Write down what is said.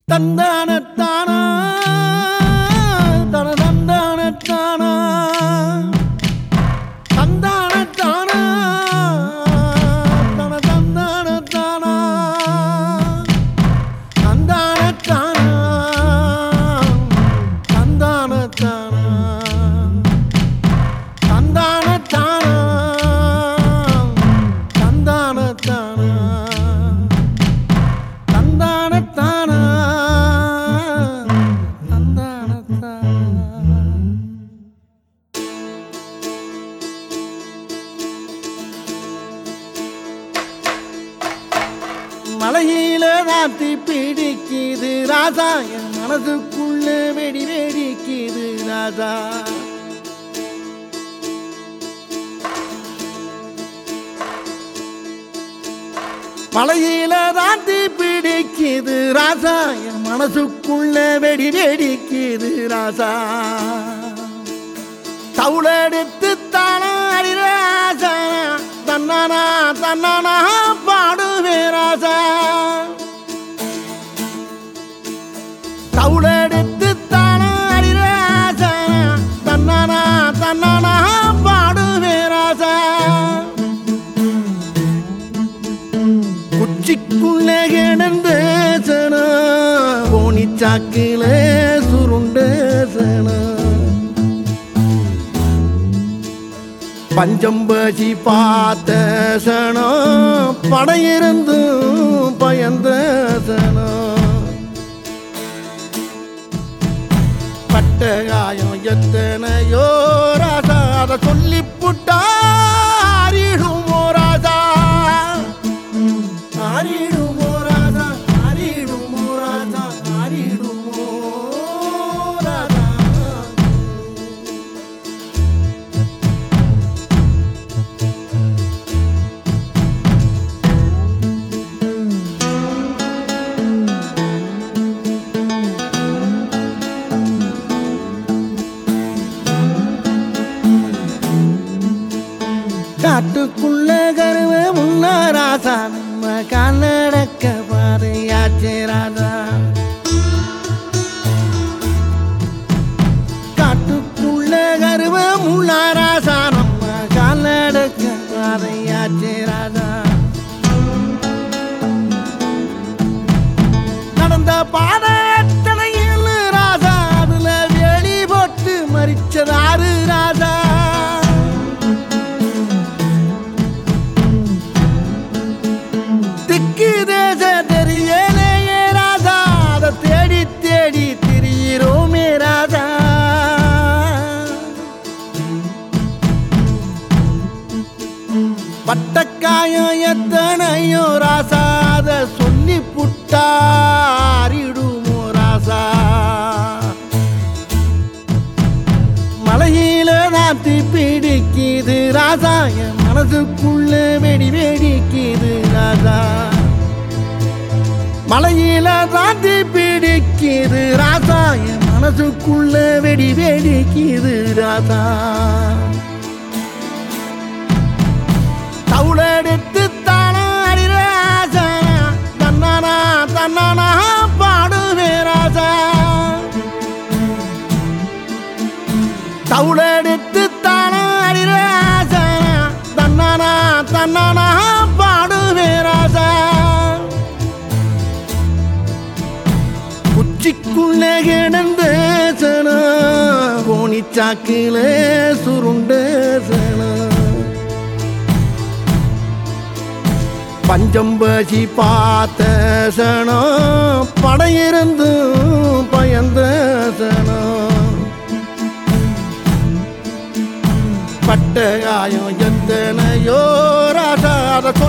தந்தானத்தானா தன தந்தானத்தானா தந்தானத்தானா தன தந்தானத்தானா தந்தானத்தானா தந்தானத்தானா தந்தானத்தானா தந்தானத்தானா தந்தானத்தானா மலையில ராத்தி பிடிக்குது ராஜா என் மனதுக்குள்ள வெடி வெடிக்குது ராஜா மலையில ராத்தி பிடிக்குது ராஜா என் மனசுக்குள்ள வெடி வெடிக்குது ராஜா தவுளெடுத்து தானாடி ராஜா தன்னானா தன்னானா பாடுவே ராஜா தவுளெடுத்து தானாடி ராஜா தன்னானா தன்னானா பாடுவே ராஜா குச்சிக்குள்ள கிடந்த சனா போனிச்சாக்கில சுருண்ட சனா பஞ்சம்பசி பார்த்த சனம் படையிருந்தும் பயந்த சனம் பட்ட காயம் எத்தனையோ ராஜா அதை சொல்லி புட்டாரிடுமோ ராஜா ஆரிடுமோ ராஜா ஆரிடுமோ ராஜா ஆரிடுமோ ராஜா காட்டுக்குள்ள கருவ முன்ன ராசா நம்ம காலடக்க பாதையாச்சே ராஜா காட்டுக்குள்ள கருவ முன்ன ராசா நம்ம காலடக்க பாதையாச்சே ராஜா நடந்த பாதையத்தனையில் ராஜா அதுல வெளி போட்டு மறிச்சதாரு ராஜா பட்டக்காயம் எத்தனையோ ராசா அத சொல்லி புட்டாரிடுமோ ராசா மலையில நாத்தி பிடிக்குது ராசா என் மனசுக்குள்ள வெடி வெடிக்குது ராசா மலையில நாத்தி பிடிக்குது ராசா என் மனசுக்குள்ள வெடி வெடிக்குது ராசா தவுளெடுத்து தானாடி ராஜா தன்னானா தன்னானா பாடுவே ராஜா தவுளெடுத்து தானாடி ராஜா தன்னானா தன்னானா பாடுவே ராஜா குச்சிக்குள்ள கிடந்த சனா போனிச்சாக்கில சுருண்ட சனா பஞ்சம்பசி பார்த்த சனம் படையிருந்தும் பயந்த சனம் பட்ட காயம் எத்தனையோ ராசா அதை